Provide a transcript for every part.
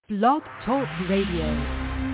Blog Talk Radio.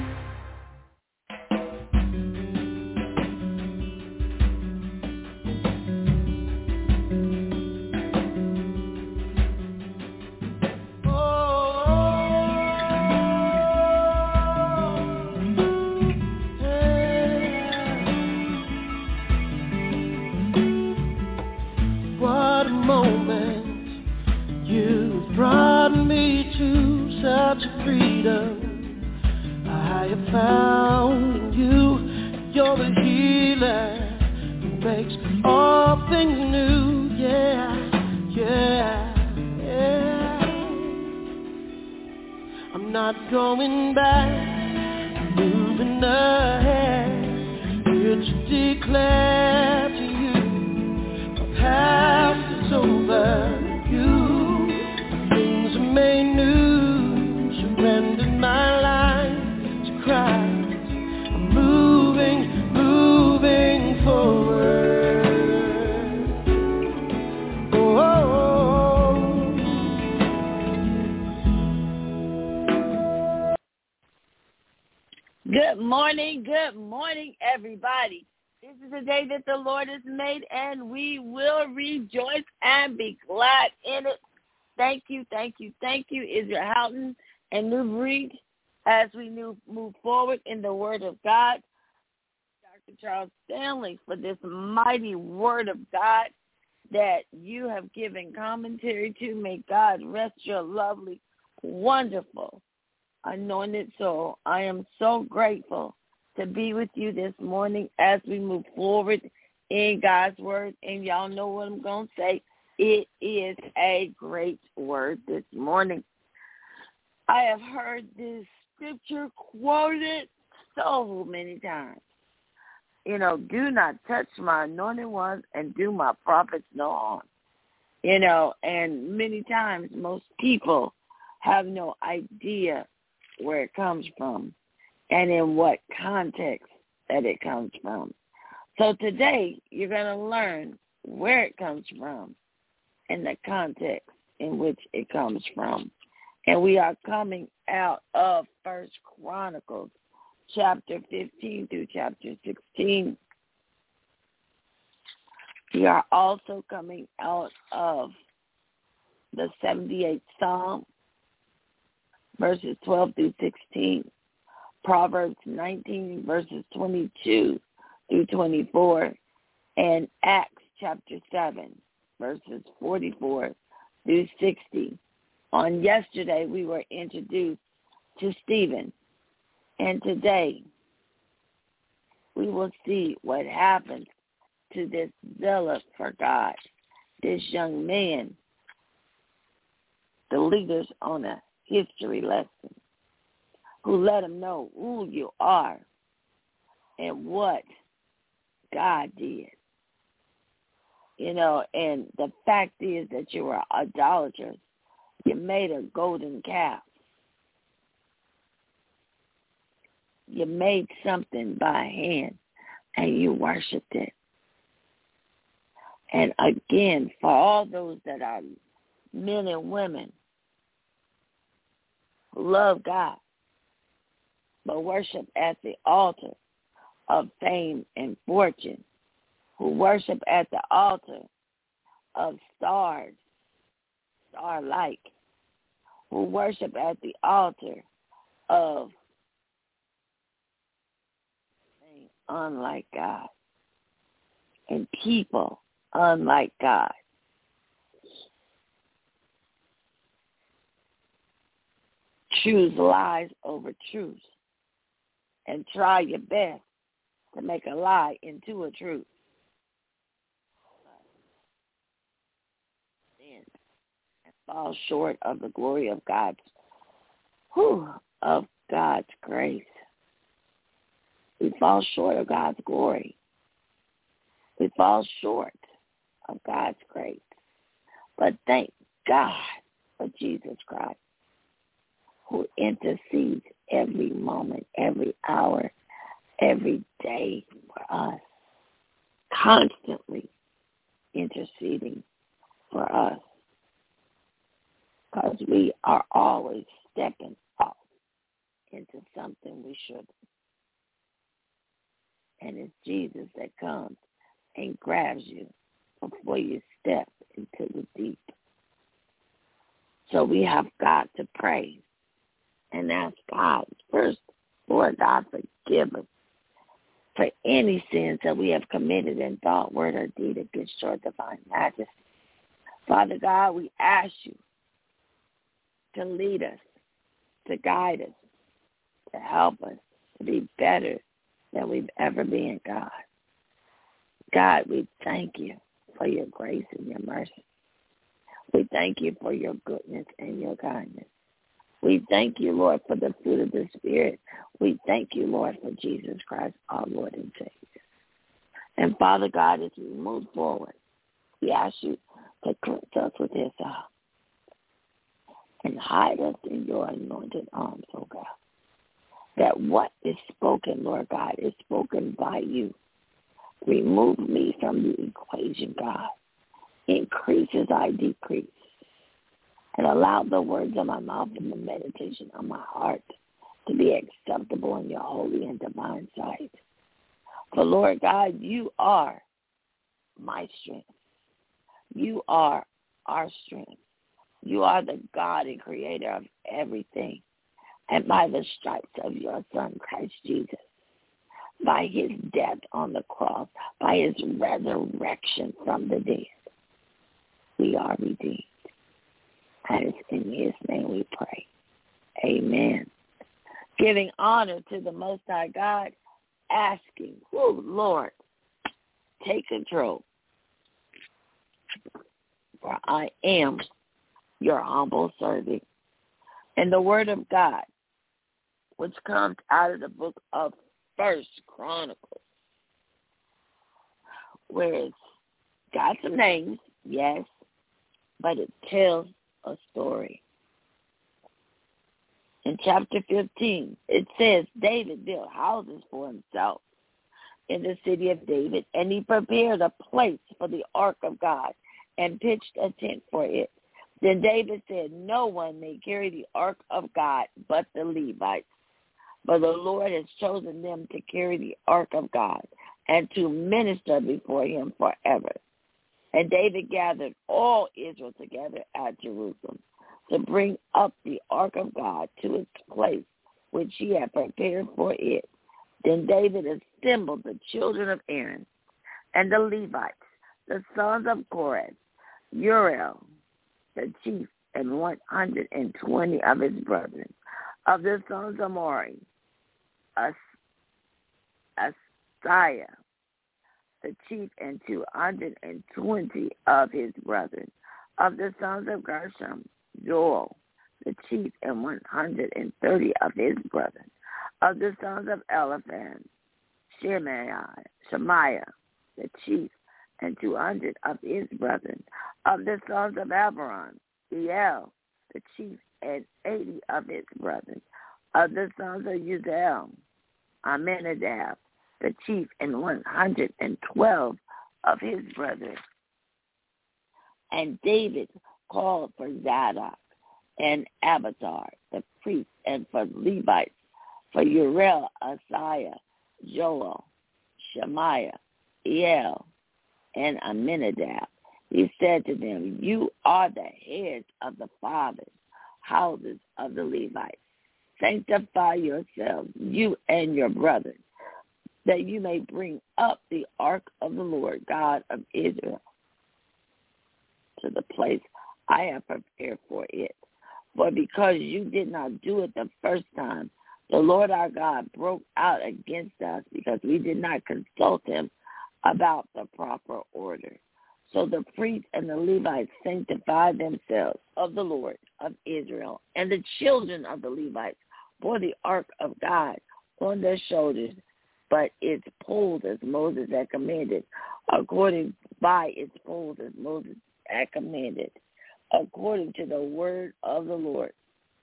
Good morning, everybody. This is the day that the Lord has made, and we will rejoice and be glad in it. Thank you, Israel Houghton and New Breed, as we move forward in the Word of God. Dr. Charles Stanley, for this mighty Word of God that you have given commentary to. May God rest your lovely, wonderful, anointed soul. I am so grateful to be with you this morning as we move forward in God's word. And y'all know what I'm going to say. It is a great word this morning. I have heard this scripture quoted so many times. Do not touch my anointed ones and do my prophets no harm. And many times most people have no idea where it comes from and in what context that it comes from. So today you're going to learn where it comes from and the context in which it comes from. And we are coming out of 1 Chronicles chapter 15 through chapter 16. We are also coming out of the 78th Psalm, verses 12 through 16, Proverbs 19, verses 22 through 24, and Acts chapter 7, verses 44 through 60. On yesterday, we were introduced to Stephen, and today we will see what happens to this zealot for God, this young man, the leaders on a history lesson, who let him know who you are and what God did. And the fact is that you were idolaters. You made a golden calf. You made something by hand and you worshiped it. And again, for all those that are men and women who love God, but worship at the altar of fame and fortune, who worship at the altar of stars, star-like, who worship at the altar of things unlike God and people unlike God. Choose lies over truth and try your best to make a lie into a truth. And fall short of the glory of God's grace. We fall short of God's glory. We fall short of God's grace. But thank God for Jesus Christ, who intercedes every moment, every hour, every day for us, constantly interceding for us, because we are always stepping off into something we shouldn't. And it's Jesus that comes and grabs you before you step into the deep. So we have got to pray and ask God first, Lord God, forgive us for any sins that we have committed in thought, word, or deed against your divine majesty. Father God, we ask you to lead us, to guide us, to help us to be better than we've ever been, God. God, we thank you for your grace and your mercy. We thank you for your goodness and your kindness. We thank you, Lord, for the fruit of the Spirit. We thank you, Lord, for Jesus Christ, our Lord and Savior. And Father God, as we move forward, we ask you to cleanse us with his and hide us in your anointed arms, oh God. That what is spoken, Lord God, is spoken by you. Remove me from the equation, God. Increase as I decrease. And allow the words of my mouth and the meditation of my heart to be acceptable in your holy and divine sight. For, Lord God, you are my strength. You are our strength. You are the God and creator of everything. And by the stripes of your Son, Christ Jesus, by his death on the cross, by his resurrection from the dead, we are redeemed. And it's in his name we pray. Amen. Giving honor to the Most High God, asking, oh, Lord, take control. For I am your humble servant. And the word of God, which comes out of the book of 1 Chronicles, where it's got some names, yes, but it tells a story. In chapter 15, it says David built houses for himself in the city of David, and he prepared a place for the ark of God and pitched a tent for it. Then David said, no one may carry the ark of God but the Levites. But the Lord has chosen them to carry the ark of God and to minister before him forever. And David gathered all Israel together at Jerusalem to bring up the ark of God to its place, which he had prepared for it. Then David assembled the children of Aaron and the Levites, the sons of Korah, Uriel, the chief, and 120 of his brethren, of the sons of Mori, Asaiah, the chief, and 220 of his brethren, of the sons of Gershom, Joel, the chief, and 130 of his brethren, of the sons of Eliphaz, Shemaiah, the chief, and 200 of his brethren, of the sons of Abiram, Eel, the chief, and 80 of his brethren, of the sons of Uziel, Aminadab, the chief, and 112 of his brethren. And David called for Zadok and Abiathar, the priests, and for Levites, for Uriel, Asaiah, Joel, Shemaiah, Eel, and Aminadab. He said to them, you are the heads of the fathers' houses of the Levites. Sanctify yourselves, you and your brothers, that you may bring up the ark of the Lord God of Israel to the place I have prepared for it. For because you did not do it the first time, the Lord our God broke out against us because we did not consult him about the proper order. So the priests and the Levites sanctified themselves of the Lord of Israel, and the children of the Levites bore the ark of God on their shoulders, but its poles as Moses had commanded, according to the word of the Lord.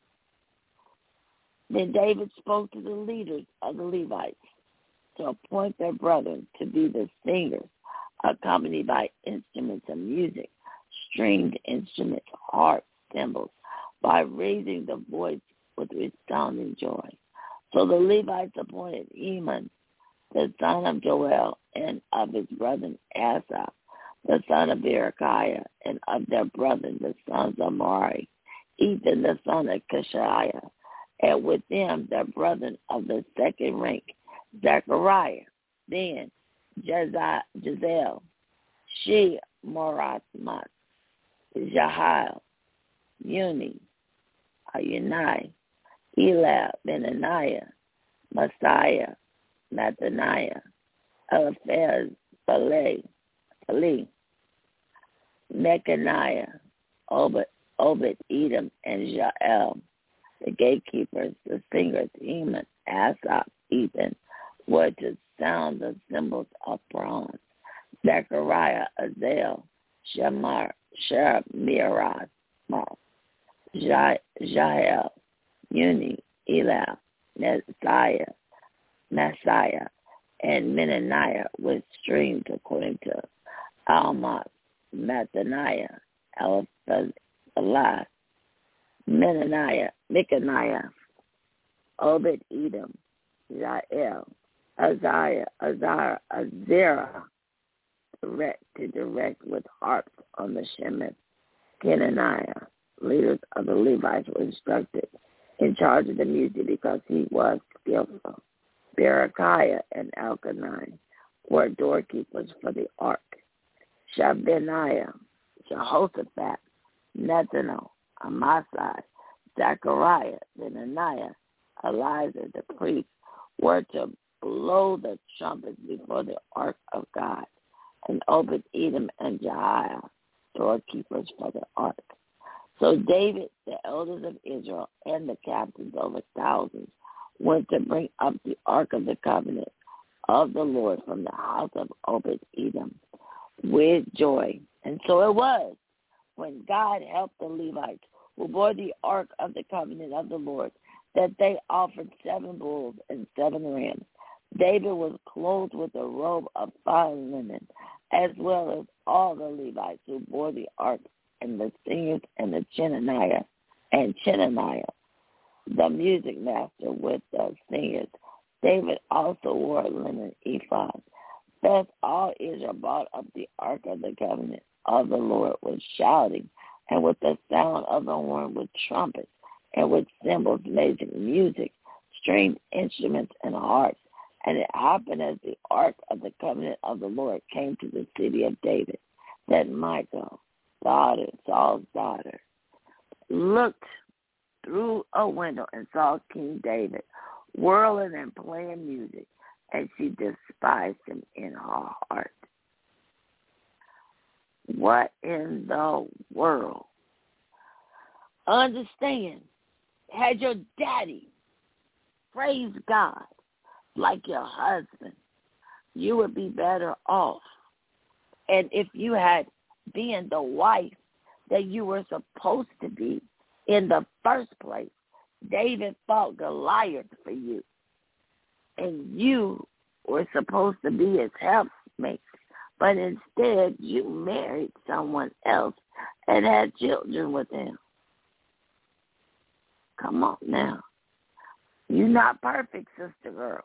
Then David spoke to the leaders of the Levites to appoint their brethren to be the singers, accompanied by instruments of music, stringed instruments, harps, cymbals, by raising the voice with resounding joy. So the Levites appointed Heman, the son of Joel, and of his brother Asaph, the son of Berechiah, and of their brethren, the sons of Merari, Ethan, the son of Kishiah, and with them their brethren of the second rank, Zechariah, then Jezael, Morathmas, Jahiel, Uni, Ayunai, Elab, Benaniah, Messiah, Mathaniah, Eliphaz, Phaleh, Mechaniah, Obed-Edom, and Jael, the gatekeepers, the singers, Heman, Asaph, Ethan, were to sound the cymbals of bronze. Zechariah, Azael, Sheremiah, Jael, Uni, Elab, Messiah, and Menaniah with strings according to Almas, Mathaniah, Eliphaz, Mechaniah, Obed-Edom, Jael, Azariah, direct with harps on the Sheminith. Kenaniah, leaders of the Levites, were instructed in charge of the music because he was skillful. Berechiah and Elkanah were doorkeepers for the ark. Shabaniah, Jehoshaphat, Nethanel, Amasai, Zechariah, Benaniah, Elijah, the priest, were to blow the trumpets before the ark of God, and Obed-Edom and Jahiel, doorkeepers for the ark. So David, the elders of Israel, and the captains over thousands went to bring up the ark of the covenant of the Lord from the house of Obed-Edom with joy. And so it was when God helped the Levites who bore the ark of the covenant of the Lord that they offered 7 bulls and 7 rams. David was clothed with a robe of fine linen, as well as all the Levites who bore the ark, and the singers and the Chenaniah, the music master with the singers. David also wore a linen ephod. Thus all Israel brought up the ark of the covenant of the Lord with shouting, and with the sound of the horn, with trumpets, and with cymbals, making music, stringed instruments, and harps. And it happened as the ark of the covenant of the Lord came to the city of David, that Michal, Saul's daughter, looked through a window and saw King David whirling and playing music, and she despised him in her heart. What in the world? Understand, had your daddy praise God like your husband, you would be better off. And if you had been the wife that you were supposed to be in the first place, David fought Goliath for you, and you were supposed to be his helpmate, but instead you married someone else and had children with him. Come on now. You're not perfect, sister girl.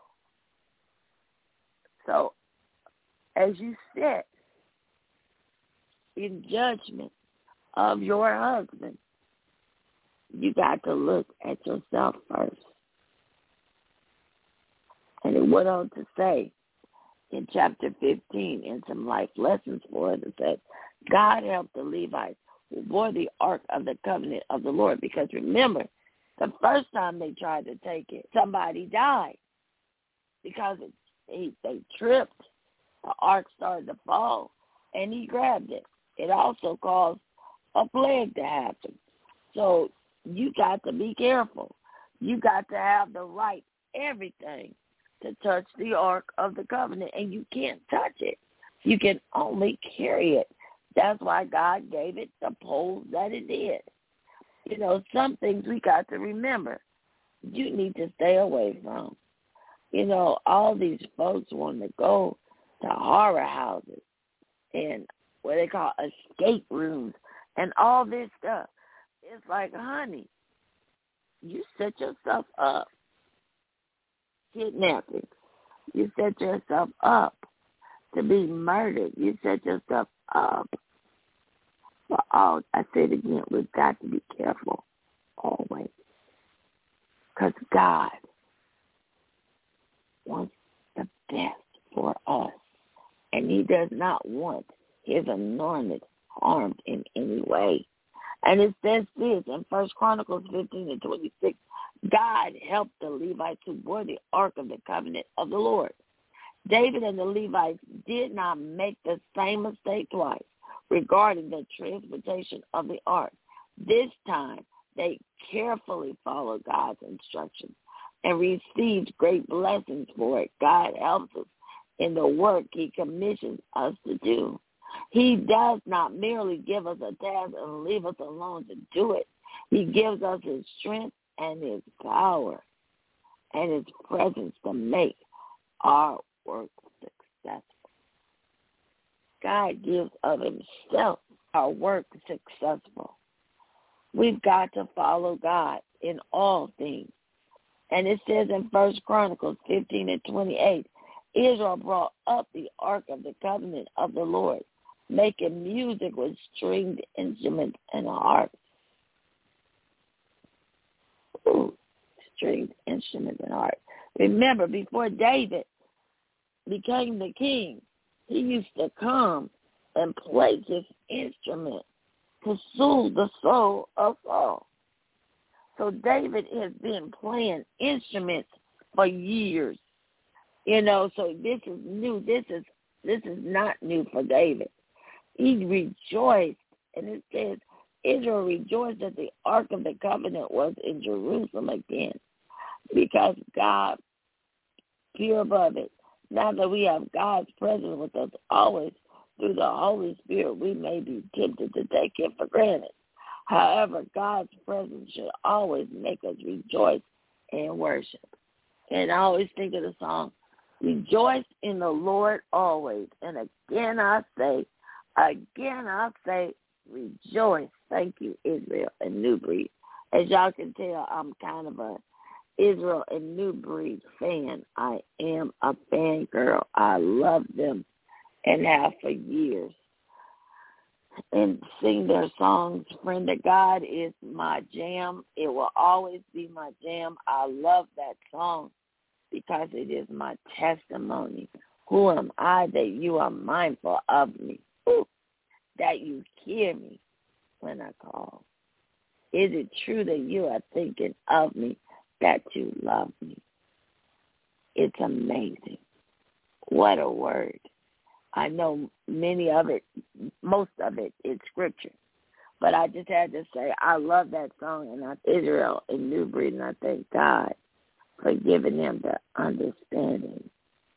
So as you sit in judgment of your husband, you got to look at yourself first. And it went on to say in chapter 15, in some life lessons for us, it says, God helped the Levites who bore the ark of the covenant of the Lord. Because remember, the first time they tried to take it, somebody died because they tripped. The ark started to fall, and he grabbed it. It also caused a plague to happen. So you got to be careful. You got to have the right everything to touch the ark of the covenant, and you can't touch it. You can only carry it. That's why God gave it the poles that it did. You know, some things we got to remember you need to stay away from. You know, all these folks want to go to horror houses and what they call escape rooms and all this stuff. It's like, honey, you set yourself up kidnapping. You set yourself up to be murdered. You set yourself up for all. I say it again, we've got to be careful always. Because God wants the best for us. And he does not want his anointed harmed in any way. And it says this in 1 Chronicles 15:26, God helped the Levites who bore the ark of the covenant of the Lord. David and the Levites did not make the same mistake twice regarding the transportation of the ark. This time, they carefully followed God's instructions and received great blessings for it. God helps us in the work he commissions us to do. He does not merely give us a task and leave us alone to do it. He gives us his strength and his power and his presence to make our work successful. God gives of himself our work successful. We've got to follow God in all things. And it says in 1 Chronicles 15:28, Israel brought up the ark of the covenant of the Lord, making music with stringed instruments and harps. Stringed instruments and harps. Remember, before David became the king, he used to come and play his instrument to soothe the soul of Saul. So David has been playing instruments for years. You know, so this is new. This is not new for David. He rejoiced, and it says Israel rejoiced that the Ark of the Covenant was in Jerusalem again, because God, pure above it, now that we have God's presence with us always through the Holy Spirit, we may be tempted to take it for granted. However, God's presence should always make us rejoice and worship. And I always think of the song, rejoice in the Lord always. And again I say, rejoice. Thank you, Israel and New Breed. As y'all can tell, I'm kind of a Israel and New Breed fan. I am a fan girl. I love them and have for years. And sing their songs. Friend of God is my jam. It will always be my jam. I love that song because it is my testimony. Who am I that you are mindful of me? Ooh, that you hear me when I call? Is it true that you are thinking of me, that you love me? It's amazing. What a word. I know most of it is scripture. But I just had to say, I love that song, and Israel and New Breed, and I thank God for giving them the understanding.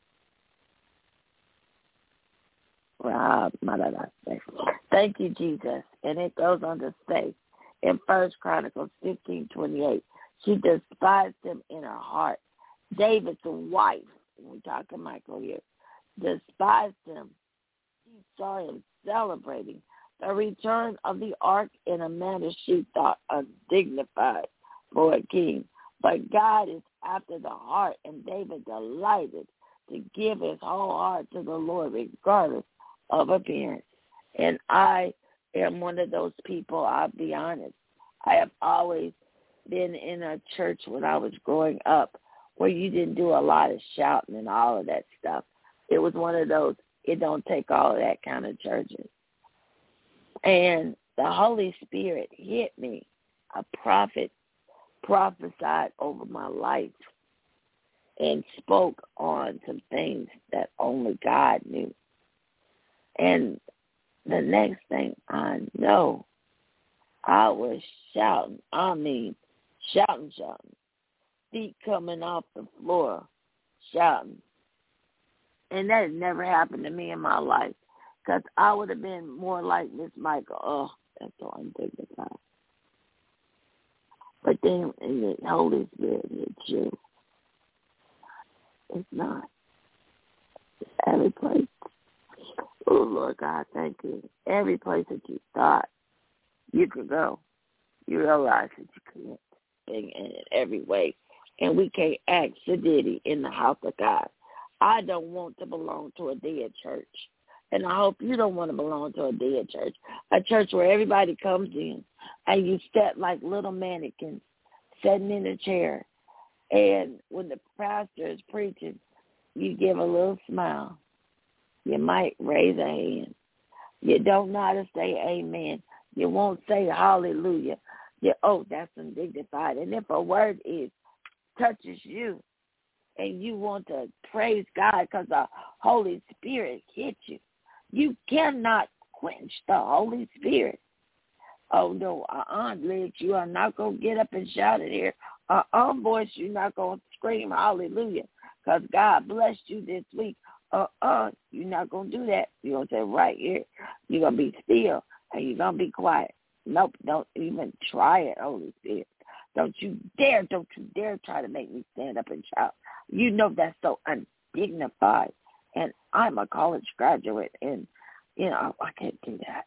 Thank you, Jesus. And it goes on to say in 1 Chronicles 15:28, she despised him in her heart. David's wife, we're talking Michael here, despised him. She saw him celebrating the return of the ark in a manner she thought undignified for a king. But God is after the heart, and David delighted to give his whole heart to the Lord regardless of appearance. And I am one of those people, I'll be honest. I have always been in a church when I was growing up where you didn't do a lot of shouting and all of that stuff. It was one of those, it don't take all of that kind of churches. And the Holy Spirit hit me. A prophet prophesied over my life and spoke on some things that only God knew. And the next thing I know, I was shouting. I mean, shouting. Feet coming off the floor, shouting. And that had never happened to me in my life, because I would have been more like Miss Michael. Oh, that's so undignified. But then in the Holy Spirit hits you. It's not. It's every place. Oh, Lord God, thank you. Every place that you thought you could go, you realize that you can't. In every way. and we can't act sedity in the house of God. I don't want to belong to a dead church. And I hope you don't want to belong to a dead church, a church where everybody comes in and you sit like little mannequins sitting in a chair. And when the pastor is preaching, you give a little smile. You might raise a hand. You don't know how to say amen. You won't say hallelujah. That's undignified. And if a word touches you and you want to praise God because the Holy Spirit hit you, you cannot quench the Holy Spirit. Oh, no, Legs, you are not going to get up and shout it here. Voice, you're not going to scream hallelujah because God blessed you this week. You're not going to do that. You're going to say right here, you're going to be still and you're going to be quiet. Nope, don't even try it, Holy Spirit. Don't you dare try to make me stand up and shout. You know that's so undignified. And I'm a college graduate, and, I can't do that.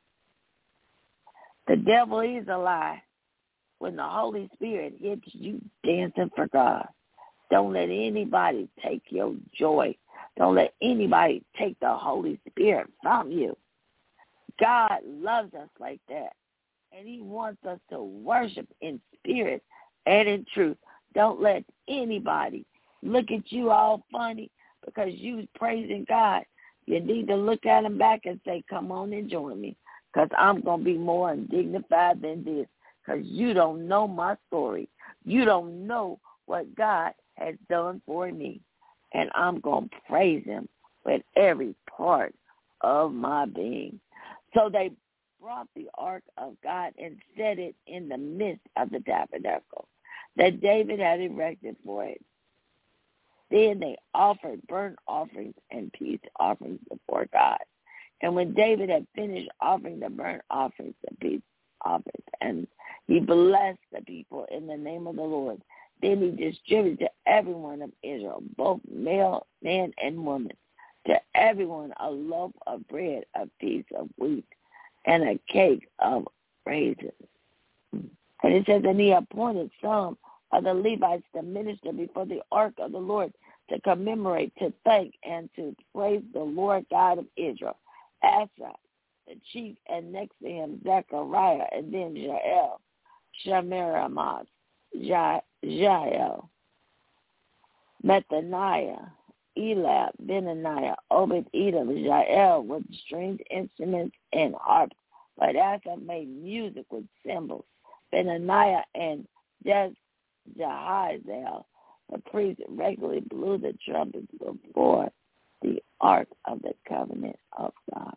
The devil is a lie. When the Holy Spirit hits you dancing for God, don't let anybody take your joy. Don't let anybody take the Holy Spirit from you. God loves us like that, and he wants us to worship in spirit and in truth. Don't let anybody look at you all funny because you was praising God. You need to look at him back and say, come on and join me because I'm going to be more undignified than this because you don't know my story. You don't know what God has done for me, and I'm going to praise him with every part of my being. So they brought the ark of God and set it in the midst of the tabernacle that David had erected for it. Then they offered burnt offerings and peace offerings before God. And when David had finished offering the burnt offerings and peace offerings, and he blessed the people in the name of the Lord, then he distributed to everyone of Israel, both male, man, and woman, to everyone a loaf of bread, a piece of wheat, and a cake of raisins. And it says, and he appointed some of the Levites to minister before the ark of the Lord, to commemorate, to thank, and to praise the Lord God of Israel. Asaph, the chief, and next to him Zechariah, and then Jael, Shemiramoth, Jael, Methaniah, Elab, Benaniah, Obed-Edom, Jael with stringed instruments and harps. But Asaph made music with cymbals. Benaniah and Jehaziel, the priest, regularly blew the trumpets before the ark of the covenant of God.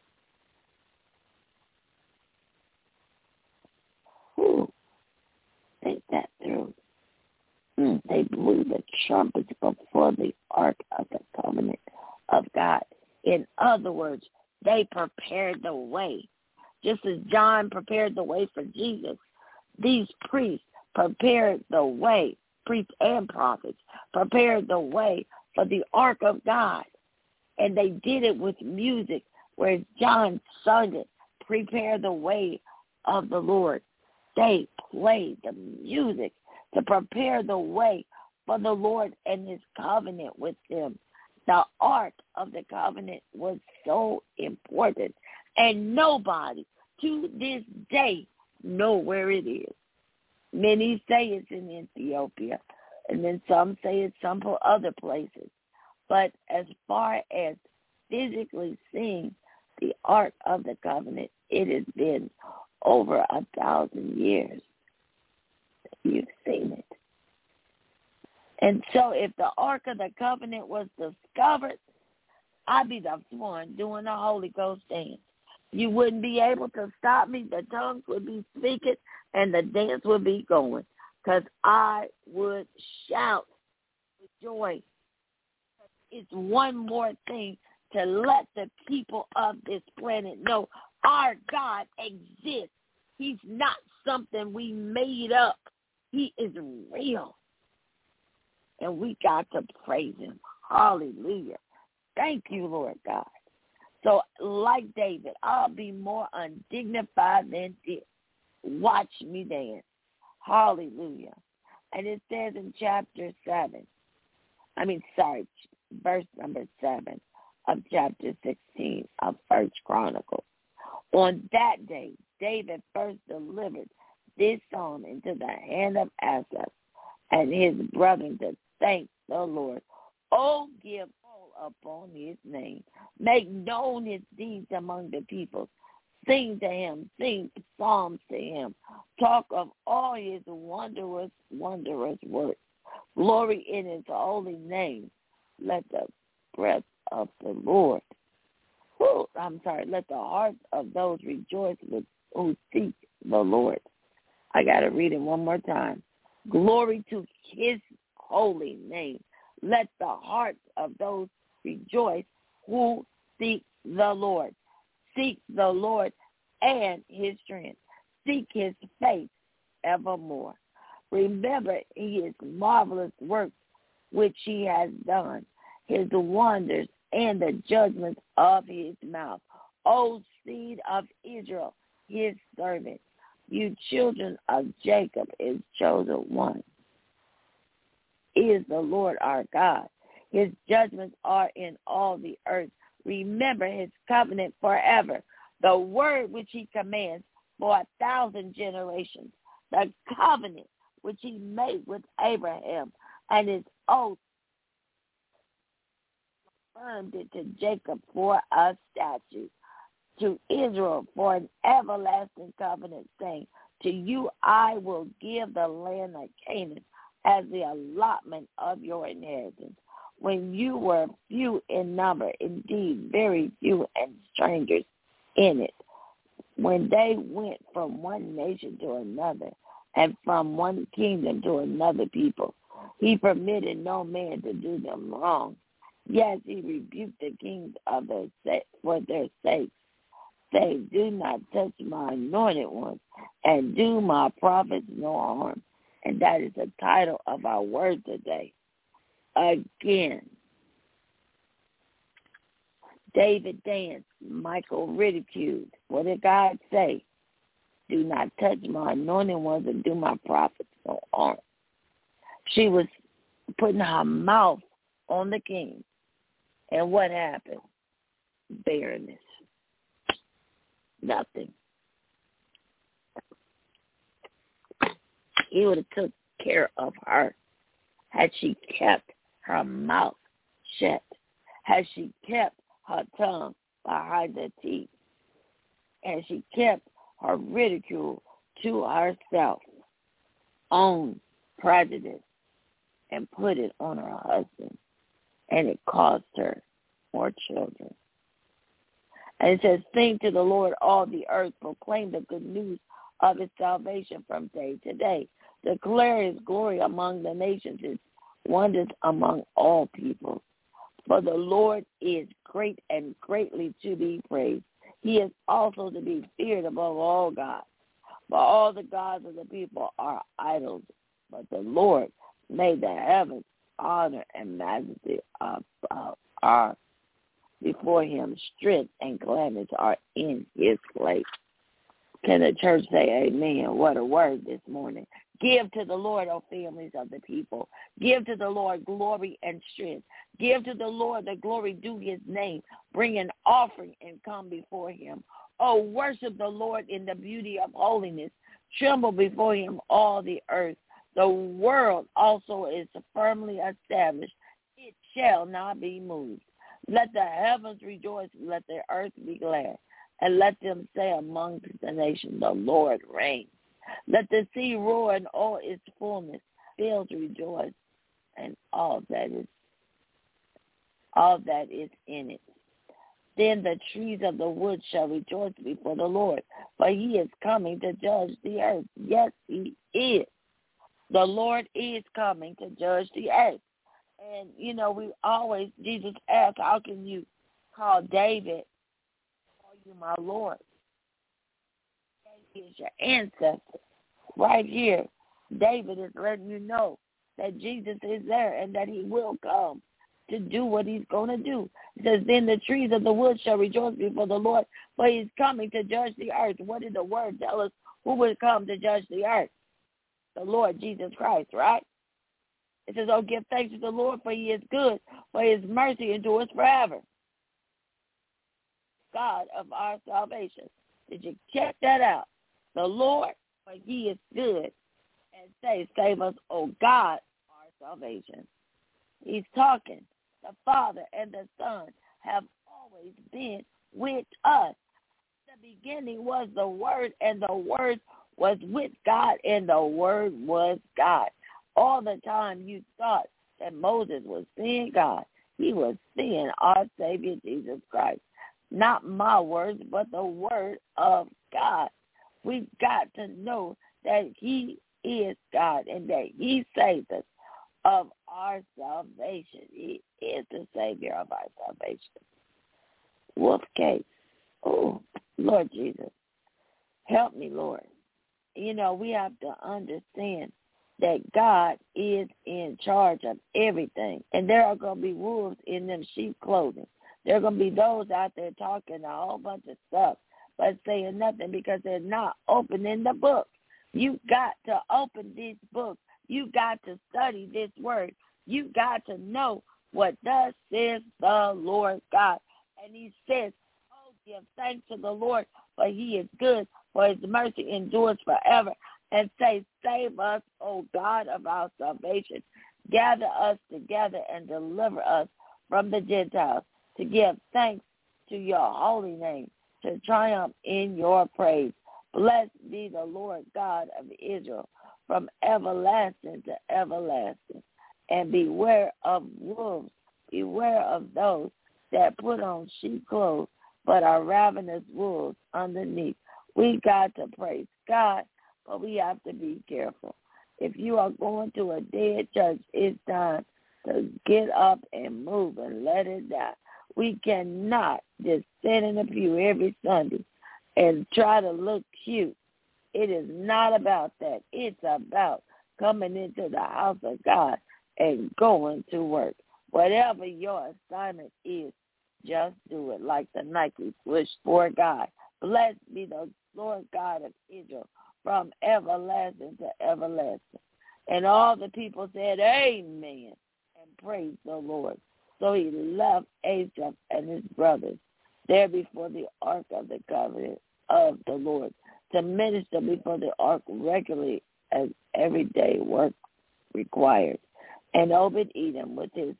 Think that through. They blew the trumpets before the ark of the covenant of God. In other words, they prepared the way. Just as John prepared the way for Jesus, these priests prepared the way, priests and prophets prepared the way for the ark of God. And they did it with music, whereas John sung it, prepare the way of the Lord. They played the music to prepare the way for the Lord and his covenant with them. The ark of the covenant was so important, and nobody to this day know where it is. Many say it's in Ethiopia, and then some say it's some other places. But as far as physically seeing the ark of the covenant, it has been over 1,000 years you've seen it. And so if the ark of the covenant was discovered, I'd be the one doing the Holy Ghost dance. You wouldn't be able to stop me. The tongues would be speaking and the dance would be going, because I would shout with joy. It's one more thing to let the people of this planet know our God exists. He's not something we made up. He is real. And we got to praise him. Hallelujah. Thank you, Lord God. So like David, I'll be more undignified than this. Watch me dance. Hallelujah. And it says in verse number 7 of chapter 16 of 1 Chronicles. On that day, David first delivered this psalm into the hand of Asaph and his brethren to thank the Lord. Oh, give all upon his name. Make known his deeds among the people. Sing to him. Sing psalms to him. Talk of all his wondrous works. Glory in his holy name. Let the breath of the Lord. Let the hearts of those rejoice who seek the Lord. I got to read it one more time. Glory to his holy name. Let the hearts of those rejoice who seek the Lord. Seek the Lord and his strength. Seek his face evermore. Remember his marvelous works which he has done, his wonders and the judgments of his mouth. O seed of Israel, his servant, you children of Jacob, his chosen one, is the Lord our God. His judgments are in all the earth. Remember his covenant forever, the word which he commands for 1,000 generations, the covenant which he made with Abraham, and his oath confirmed it to Jacob for a statute, to Israel for an everlasting covenant, saying, to you I will give the land of Canaan as the allotment of your inheritance. When you were few in number, indeed very few and strangers in it, when they went from one nation to another and from one kingdom to another people, he permitted no man to do them wrong. Yes, he rebuked the kings of for their sakes, saying, do not touch my anointed ones, and do my prophets no harm. And that is the title of our word today. Again, David danced, Michael ridiculed. What did God say? Do not touch my anointed ones and do my prophets no harm. She was putting her mouth on the king. And what happened? Barrenness. Nothing. He would have took care of her had she kept her mouth shut, had she kept her tongue behind her teeth, and she kept her ridicule to herself, own prejudice, and put it on her husband, and it caused her more children. And it says, sing to the Lord all the earth, proclaim the good news of his salvation from day to day. Declare his glory among the nations, his wonders among all people. For the Lord is great and greatly to be praised. He is also to be feared above all gods. For all the gods of the people are idols, but the Lord made the heavens. Honor and majesty are before him. Strength and gladness are in his place. Can the church say amen? What a word this morning. Give to the Lord, O families of the people. Give to the Lord glory and strength. Give to the Lord the glory due his name. Bring an offering and come before him. Oh, worship the Lord in the beauty of holiness. Tremble before him all the earth. The world also is firmly established. It shall not be moved. Let the heavens rejoice. Let the earth be glad. And let them say among the nations, the Lord reigns. Let the sea roar and all its fullness. Fields rejoice and all that is in it. Then the trees of the wood shall rejoice before the Lord, for he is coming to judge the earth. Yes, he is. The Lord is coming to judge the earth. And, Jesus asked, how can you call David, call you my Lord? He is your ancestor. Right here, David is letting you know that Jesus is there and that he will come to do what he's going to do. It says, then the trees of the wood shall rejoice before the Lord, for he's coming to judge the earth. What did the word tell us? Who will come to judge the earth? the Lord Jesus Christ, right? It says, oh, give thanks to the Lord, for he is good, for his mercy endures forever. God of our salvation. Did you check that out? The Lord, for he is good, and say, save us, O God, our salvation. He's talking. The Father and the Son have always been with us. The beginning was the Word, and the Word was with God, and the Word was God. All the time you thought that Moses was seeing God, he was seeing our Savior Jesus Christ. Not my words, but the word of God. We've got to know that he is God and that he saves us of our salvation. He is the Savior of our salvation. Wolfcake. Oh, Lord Jesus. Help me, Lord. You know, we have to understand that God is in charge of everything. And there are going to be wolves in them sheep clothing. There are going to be those out there talking a whole bunch of stuff, but saying nothing because they're not opening the book. You got to open this book. You got to study this word. You got to know what thus says the Lord God. And he says, oh, give thanks to the Lord, for he is good, for his mercy endures forever. And say, save us, O God of our salvation. Gather us together and deliver us from the Gentiles, to give thanks to your holy name, to triumph in your praise. Blessed be the Lord God of Israel from everlasting to everlasting. And beware of wolves, beware of those that put on sheep clothes, but are ravenous wolves underneath. We got to praise God, but we have to be careful. If you are going to a dead church, it's time to get up and move and let it die. We cannot just sit in a pew every Sunday and try to look cute. It is not about that. It's about coming into the house of God and going to work. Whatever your assignment is, just do it like the Nike swoosh for God. Blessed be the Lord God of Israel from everlasting to everlasting. And all the people said, amen, and praise the Lord. So he left Asaph and his brothers there before the ark of the covenant of the Lord to minister before the ark regularly as everyday work required. And Obed-Edom with his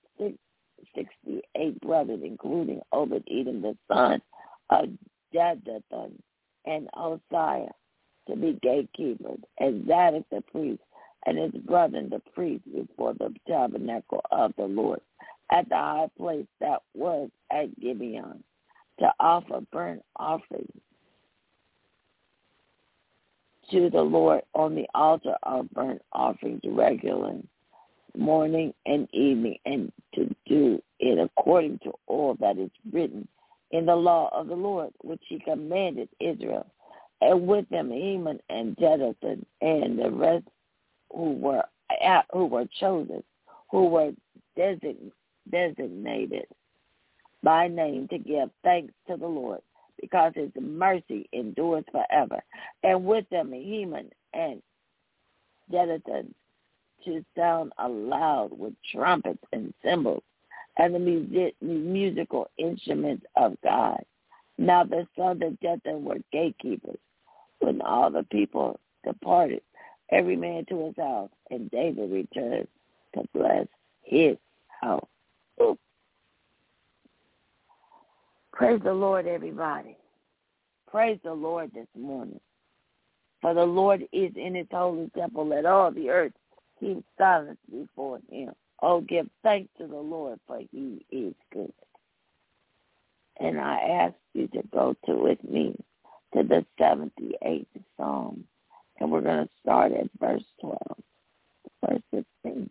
68 brothers, including Obed-Edom, the son of Jeduthun, and Osiah, to be gatekeepers, and Zadok the priest, and his brethren the priests before the tabernacle of the Lord, at the high place that was at Gibeon, to offer burnt offerings to the Lord on the altar of burnt offerings regularly, morning and evening, and to do it according to all that is written in the law of the Lord, which he commanded Israel. And with them Heman and Jeduthun and the rest who were chosen, who were designated by name to give thanks to the Lord, because his mercy endures forever. And with them Heman and Jeduthun to sound aloud with trumpets and cymbals and the musical instruments of God. Now the sons of Jeduthun were gatekeepers. When all the people departed, every man to his house, and David returned to bless his house. Ooh. Praise the Lord, everybody. Praise the Lord this morning. For the Lord is in his holy temple. Let all the earth keep silence before him. Oh, give thanks to the Lord, for he is good. And I ask you to go with me to the 78th Psalm. And we're going to start at verse 12, verse 15.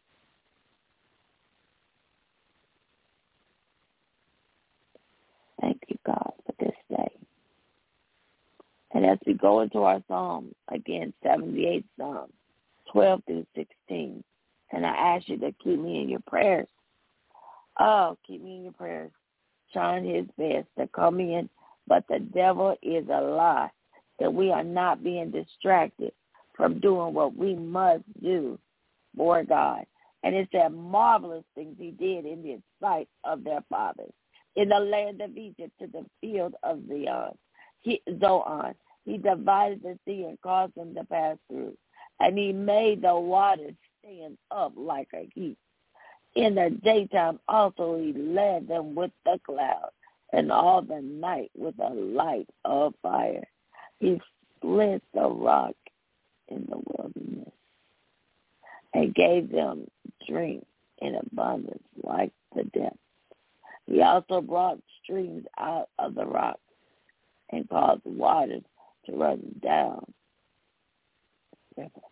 Thank you, God, for this day. And as we go into our Psalm, again, 78th Psalm, 12 through 16, and I ask you to keep me in your prayers. Oh, keep me in your prayers. Trying his best to come in, but the devil is a lie, that we are not being distracted from doing what we must do for God. And it said marvelous things he did in the sight of their fathers. In the land of Egypt, to the field of Zoan, he divided the sea and caused them to pass through. And he made the waters stand up like a heap. In the daytime also he led them with the cloud, and all the night with a light of fire. He split the rock in the wilderness and gave them drink in abundance like the depths. He also brought streams out of the rock and caused waters to run down the river.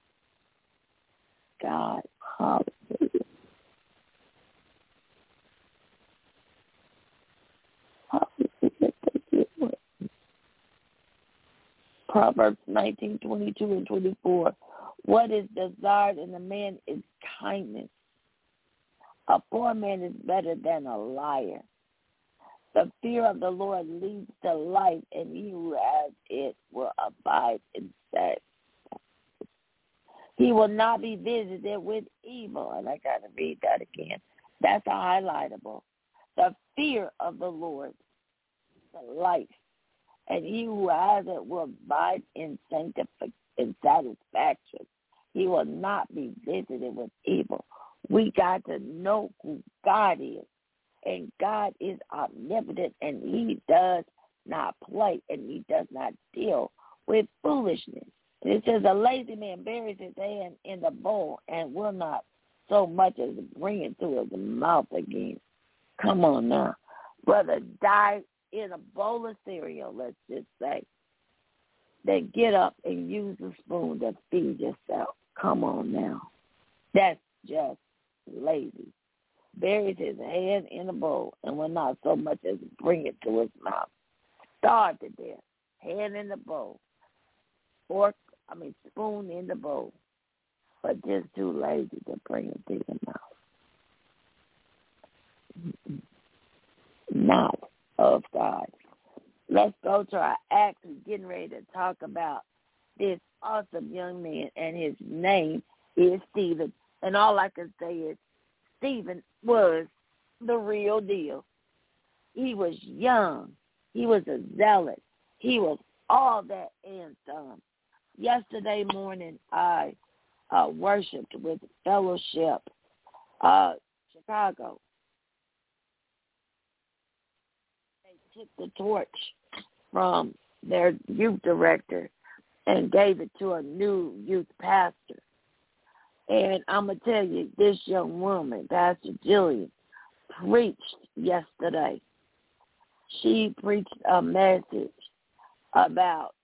God, hallelujah. Hallelujah. Thank you, Lord. Proverbs 19:22 and 24. What is desired in a man is kindness. A poor man is better than a liar. The fear of the Lord leads to life, and he who has it will abide in satisfaction. He will not be visited with evil. And I got to read that again. That's a highlightable. The fear of the Lord, the life, and he who has it will abide in satisfaction. He will not be visited with evil. We got to know who God is. And God is omnipotent, and he does not play, and he does not deal with foolishness. And it says, a lazy man buries his hand in the bowl and will not so much as bring it to his mouth again. Come on now. Brother, die in a bowl of cereal, let's just say. Then get up and use a spoon to feed yourself. Come on now. That's just lazy. Buries his hand in a bowl and will not so much as bring it to his mouth. Starved to death. Hand in the bowl. Spoon in the bowl. But just too lazy to bring it to your mouth. Not of God. Let's go to our act. We're getting ready to talk about this awesome young man, and his name is Stephen. And all I can say is Stephen was the real deal. He was young. He was a zealot. He was all that and some. Yesterday morning, I worshipped with Fellowship Chicago. They took the torch from their youth director and gave it to a new youth pastor. And I'm going to tell you, this young woman, Pastor Jillian, preached yesterday. She preached a message about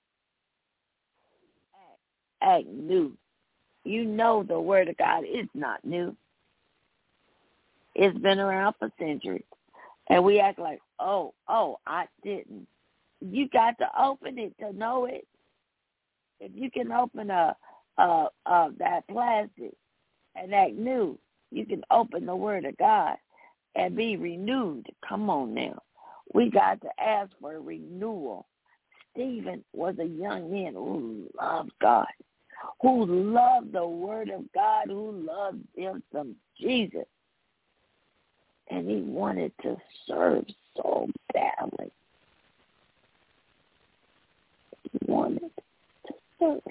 act new. You know the Word of God is not new. It's been around for centuries. And we act like, oh, I didn't. You got to open it to know it. If you can open that plastic and act new, you can open the Word of God and be renewed. Come on now. We got to ask for renewal. Stephen was a young man who loved God, who loved the Word of God, who loved him some Jesus. And he wanted to serve so badly. He wanted to serve.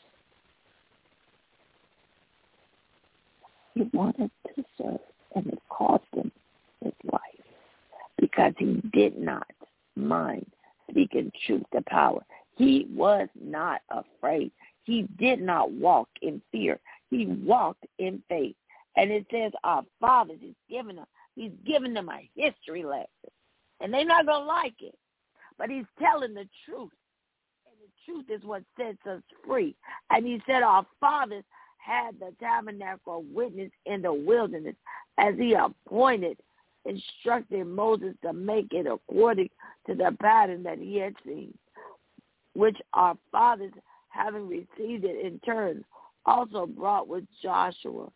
He wanted to serve, and it cost him his life because he did not mind speaking truth to power. He was not afraid. He did not walk in fear. He walked in faith. And it says our fathers, he's giving them a history lesson. And they're not going to like it. But he's telling the truth. And the truth is what sets us free. And he said our fathers had the tabernacle of witness in the wilderness as he appointed, instructed Moses to make it according to the pattern that he had seen, which our fathers, having received it in turn, also brought with Joshua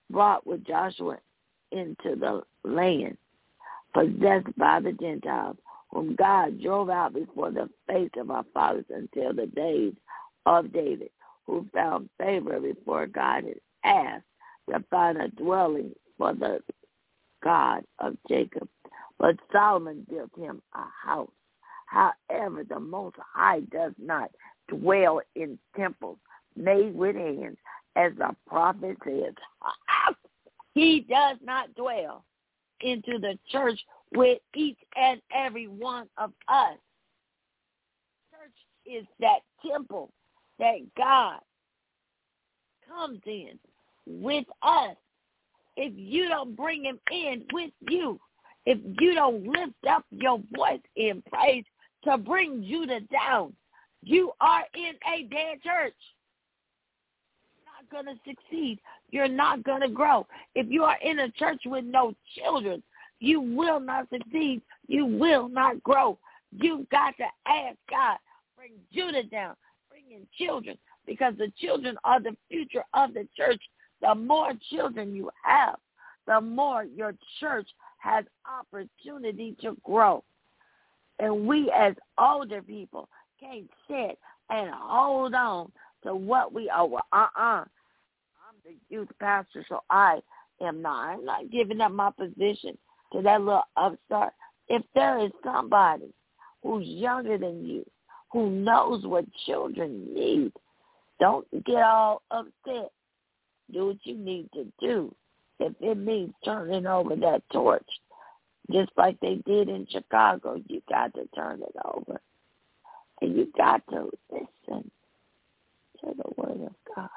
into the land possessed by the Gentiles, whom God drove out before the face of our fathers until the days of David, who found favor before God and asked to find a dwelling for the God of Jacob. But Solomon built him a house. However, the Most High does not dwell in temples made with hands, as the prophet says. He does not dwell into the church with each and every one of us. Church is that temple that God comes in with us. If you don't bring him in with you, if you don't lift up your voice in praise to bring Judah down, you are in a dead church. You're not going to succeed. You're not going to grow. If you are in a church with no children, you will not succeed. You will not grow. You've got to ask God, bring Judah down, bring in children, because the children are the future of the church. The more children you have, the more your church has opportunity to grow. And we as older people can't sit and hold on to what we are. Well, I'm the youth pastor, so I'm not giving up my position to that little upstart. If there is somebody who's younger than you, who knows what children need, don't get all upset. Do what you need to do. If it means turning over that torch, just like they did in Chicago, you got to turn it over. And you got to listen to the word of God.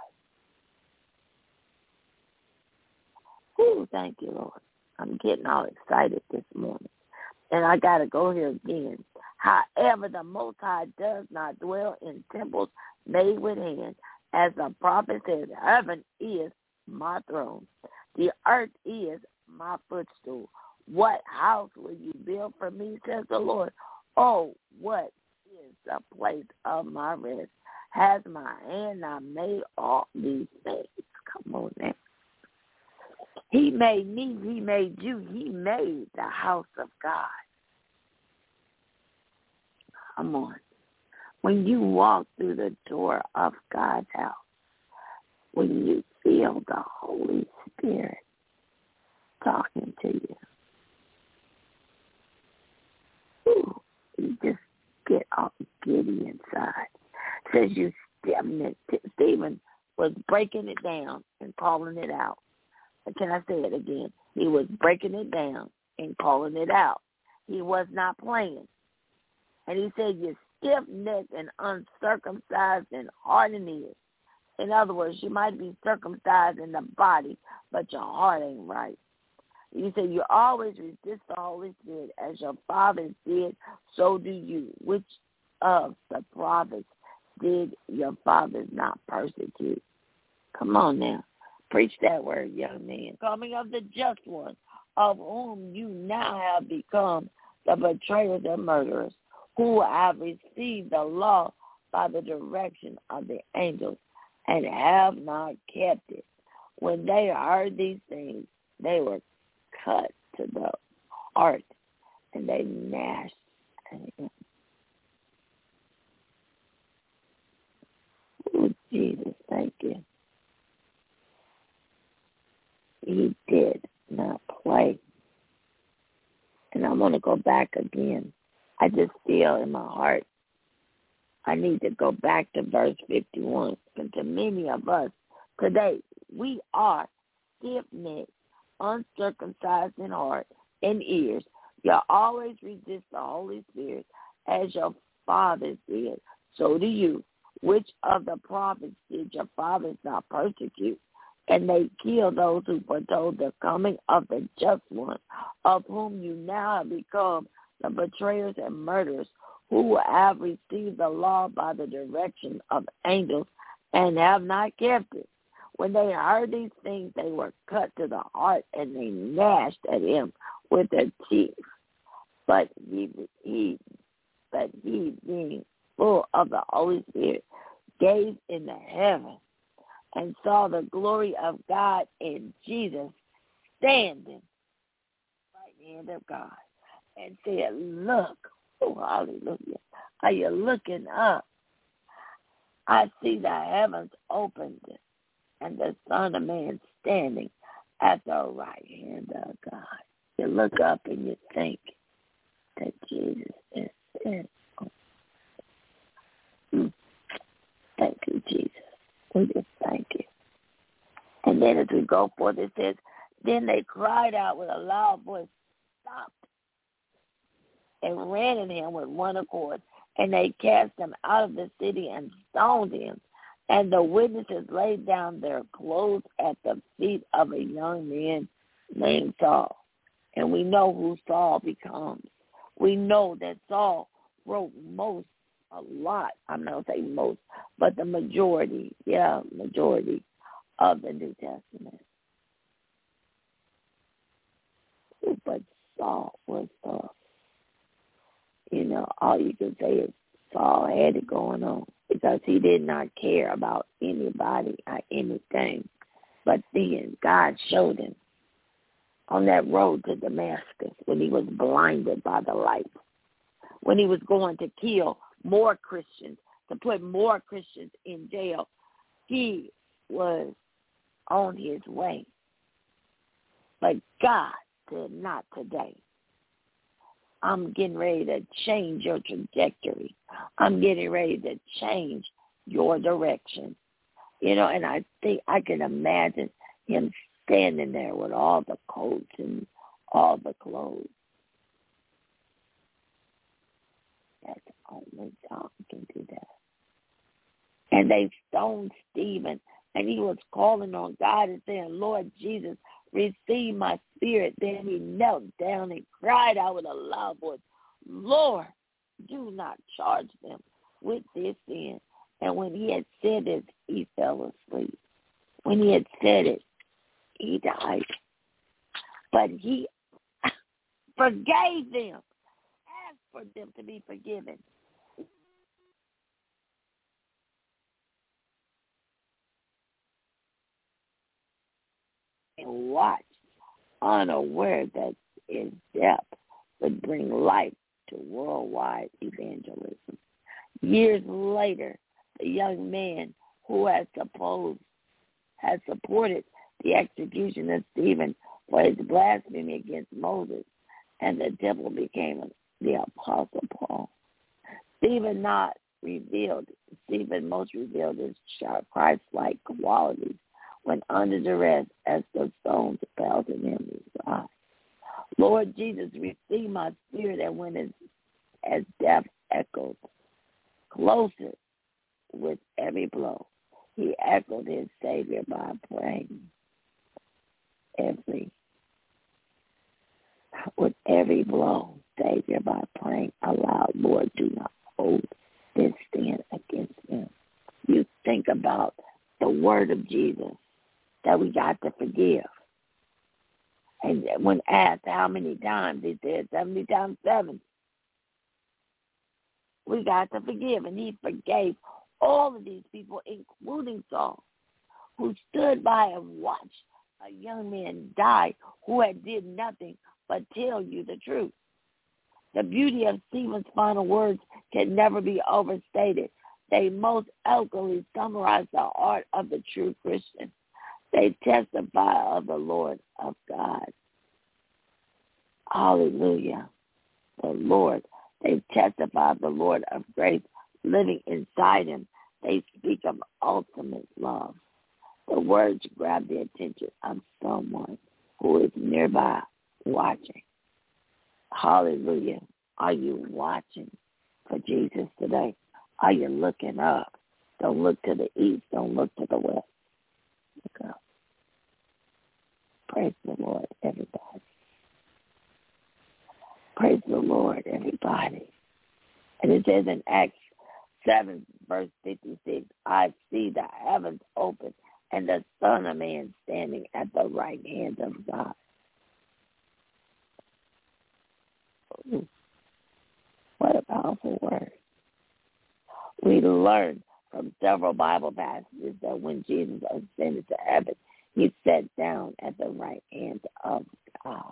Ooh, thank you, Lord. I'm getting all excited this morning. And I got to go here again. However, the Most High does not dwell in temples made with hands. As the prophet says, heaven is my throne. The earth is my footstool. What house will you build for me, says the Lord? Oh, what is the place of my rest? Has my hand not made all these things? Come on now. He made me, he made you, he made the house of God. Come on. When you walk through the door of God's house, when you feel the Holy Spirit talking to you, ooh, you just get all giddy inside. Says you Stephen was breaking it down and calling it out. Can I say it again? He was breaking it down and calling it out. He was not playing. And he said, you're stiff-necked and uncircumcised in heart and ears. In other words, you might be circumcised in the body, but your heart ain't right. You say you always resist the Holy Spirit as your fathers did, so do you. Which of the prophets did your fathers not persecute? Come on now. Preach that word, young man. Coming of the just one, of whom you now have become the betrayers and murderers, who have received the law by the direction of the angels and have not kept it. When they heard these things, they were cut to the heart, and they gnashed at him. Oh, Jesus, thank you. He did not play. And I want to go back again. I just feel in my heart I need to go back to verse 51. And to many of us today, we are stiff-necked, uncircumcised in heart and ears. You always resist the Holy Spirit as your fathers did. So do you. Which of the prophets did your fathers not persecute? And they killed those who foretold the coming of the just one, of whom you now have become the betrayers and murderers, who have received the law by the direction of angels and have not kept it. When they heard these things, they were cut to the heart, and they gnashed at him with their teeth. But he being full of the Holy Spirit, gazed into heaven and saw the glory of God and Jesus standing right hand of God, and said, look, oh, hallelujah, are you looking up? I see the heavens opened and the Son of Man standing at the right hand of God. You look up and you think that Jesus is there. Thank you, Jesus. We just thank you. And then as we go forth, it says, then they cried out with a loud voice, stopped, and ran at him with one accord. And they cast him out of the city and stoned him. And the witnesses laid down their clothes at the feet of a young man named Saul. And we know who Saul becomes. We know that Saul wrote a lot, I'm not going to say most, but the majority of the New Testament. But Saul was all you can say is Saul had it going on because he did not care about anybody or anything. But then God showed him on that road to Damascus when he was blinded by the light, when he was going to kill more Christians, to put more Christians in jail. He was on his way. But God said, not today. I'm getting ready to change your trajectory. I'm getting ready to change your direction. And I think I can imagine him standing there with all the coats and all the clothes. That's only God can do that. And they stoned Stephen, and he was calling on God and saying, Lord Jesus, receive my spirit. Then he knelt down and cried out with a loud voice, Lord, do not charge them with this sin. And when he had said this, he fell asleep. When he had said it, he died. But he forgave them, asked for them to be forgiven. And watch, unaware that his death would bring life to worldwide evangelism. Years later, the young man who had supported the execution of Stephen for his blasphemy against Moses and the temple became the Apostle Paul. Stephen most revealed his Christ-like qualities when under duress as the stones pelted him his eye. Lord Jesus, receive my spirit, and when as death echoed closer with every blow, he echoed his Savior by praying with every blow, Savior by praying aloud, Lord, do not hold this sin against them. You think about the word of Jesus that we got to forgive. And when asked how many times, he said 70 times 7. We got to forgive. And he forgave all of these people, including Saul, who stood by and watched a young man die who had did nothing but tell you the truth. The beauty of Stephen's final words can never be overstated. They most eloquently summarize the art of the true Christian. They testify of the Lord of God. Hallelujah. The Lord. They testify of the Lord of grace living inside him. They speak of ultimate love. The words grab the attention of someone who is nearby watching. Hallelujah. Are you watching for Jesus today? Are you looking up? Don't look to the east. Don't look to the west. Look up. Praise the Lord, everybody. Praise the Lord, everybody. And it says in Acts 7, verse 56, I see the heavens open and the Son of Man standing at the right hand of God. Ooh, what a powerful word. We learn from several Bible passages that when Jesus ascended to heaven, he sat down at the right hand of God.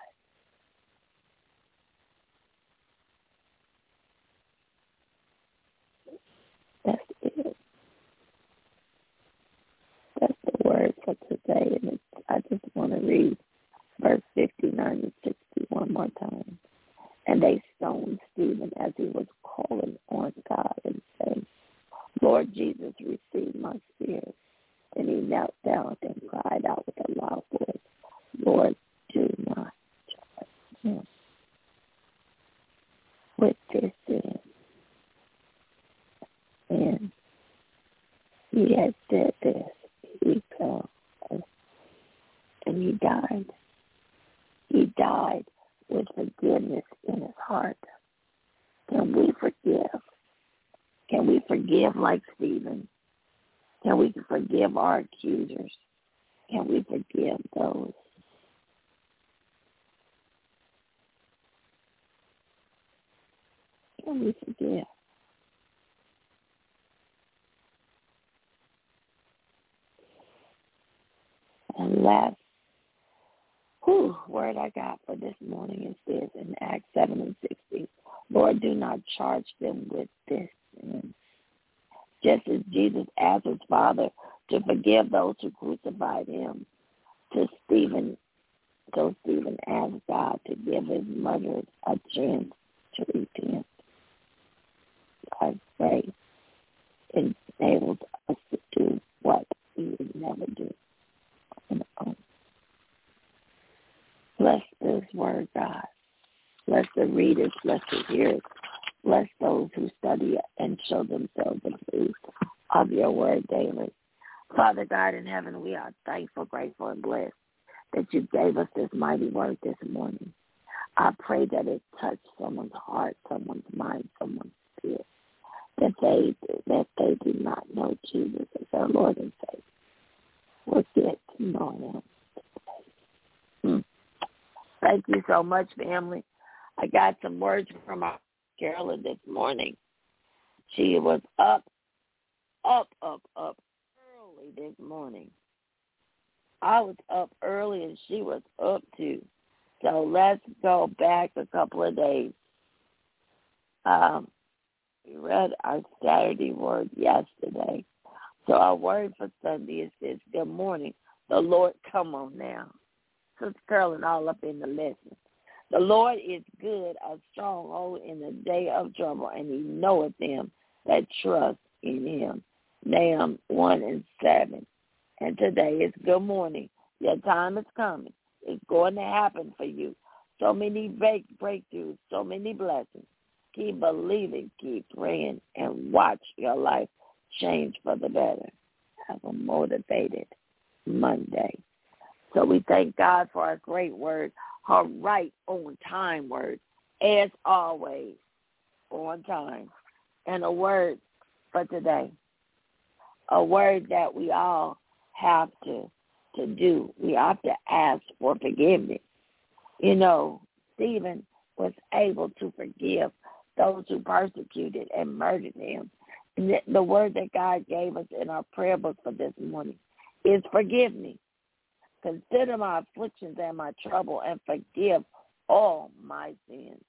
That's it. say, and I just want to read verse 59 and 60 one more time. And they stoned Stephen as he was calling on God and saying, Lord Jesus, receive my spirit. And he knelt down and cried out with a loud voice, Lord, do not charge him with this sin. And he had said this, he fell and he died. He died with forgiveness in his heart. Can we forgive? Can we forgive like Stephen? Can we forgive our accusers? Can we forgive those? Can we forgive? And last word I got for this morning is this in Acts 7 and 16. Lord, do not charge them with this sin. Just as Jesus asked his Father to forgive those who crucified him, so Stephen asked God to give his murderers a chance to repent. I pray it enables us to do what we would never do on our own. Bless this word, God. Bless the readers, bless the hearers, bless those who study it and show themselves approved of your word daily. Father God in heaven, we are thankful, grateful, and blessed that you gave us this mighty word this morning. I pray that it touched someone's heart, someone's mind, someone's spirit, that they do not know Jesus as their Lord and Savior. We'll get to know him. Thank you so much, family. I got some words from our Carolyn this morning. She was up early this morning. I was up early and she was up too. So let's go back a couple of days. We read our Saturday word yesterday. So our word for Sunday is this: good morning. The Lord, come on now. Sister Carolyn all up in the lesson. The Lord is good, a stronghold in the day of trouble, and he knoweth them that trust in him. Nahum 1 and 7. And today is good morning. Your time is coming. It's going to happen for you. So many breakthroughs, so many blessings. Keep believing, keep praying, and watch your life change for the better. Have a motivated Monday. So we thank God for our great word, her right on time word, as always, on time. And a word for today, a word that we all have to do. We have to ask for forgiveness. You know, Stephen was able to forgive those who persecuted and murdered him. And the word that God gave us in our prayer book for this morning is forgive me. Consider my afflictions and my trouble and forgive all my sins.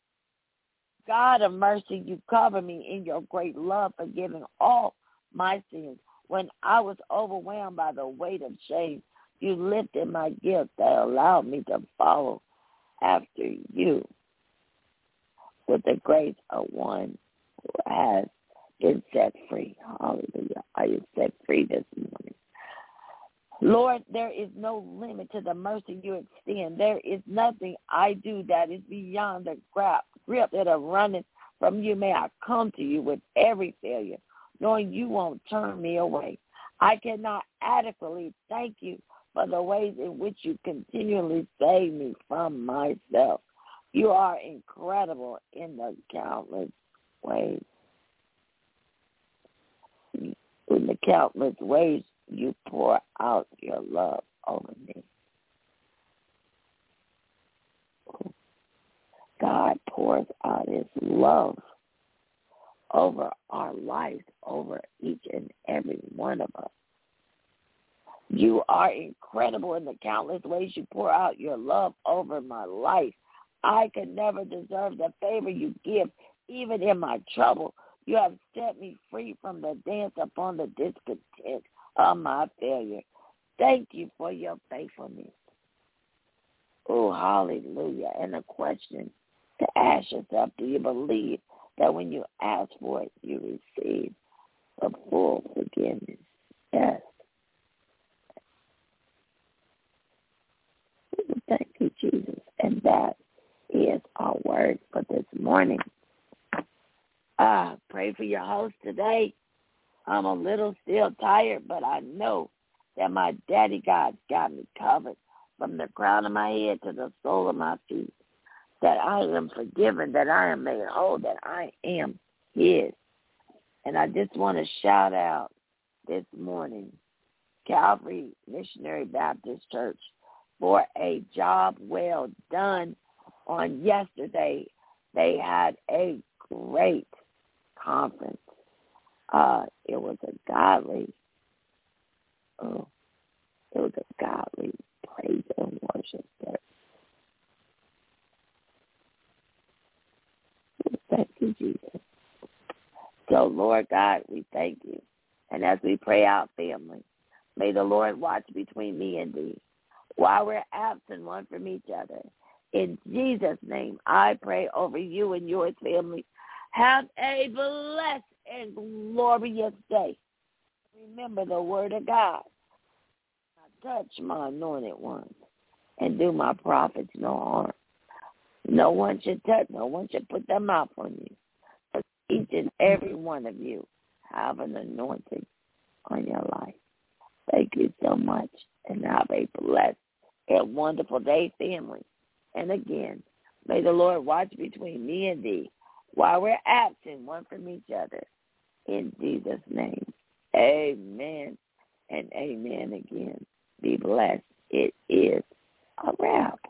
God of mercy, you cover me in your great love, forgiving all my sins. When I was overwhelmed by the weight of shame, you lifted my guilt that allowed me to follow after you with the grace of one who has been set free. Hallelujah. I am set free this morning. Lord, there is no limit to the mercy you extend. There is nothing I do that is beyond the grip that are running from you. May I come to you with every failure, knowing you won't turn me away. I cannot adequately thank you for the ways in which you continually save me from myself. You are incredible in the countless ways. In the countless ways you pour out your love over me. God pours out his love over our lives, over each and every one of us. You are incredible in the countless ways you pour out your love over my life. I could never deserve the favor you give, even in my trouble. You have set me free from the dance upon the discontent of my failure. thank you for your faithfulness. Oh, hallelujah. And a question to ask yourself, do you believe that when you ask for it, you receive the full forgiveness? Yes. Thank you, Jesus. And that is our word for this morning. Pray for your host today. I'm a little still tired, but I know that my daddy God's got me covered from the crown of my head to the sole of my feet, that I am forgiven, that I am made whole, that I am his. And I just want to shout out this morning, Calvary Missionary Baptist Church, for a job well done on yesterday. They had a great conference. It was a godly praise and worship service. Thank you, Jesus. So, Lord God, we thank you. And as we pray out, family, may the Lord watch between me and thee while we're absent one from each other. In Jesus' name, I pray over you and yours, family. Have a blessed and glorious day. Remember the word of God. I touch my anointed ones and do my prophets no harm. No one should touch, no one should put their mouth on you. But each and every one of you have an anointing on your life. Thank you so much, and have a blessed and wonderful day, family. And again, may the Lord watch between me and thee while we're absent one from each other. In Jesus' name, amen and amen again. Be blessed. It is a wrap.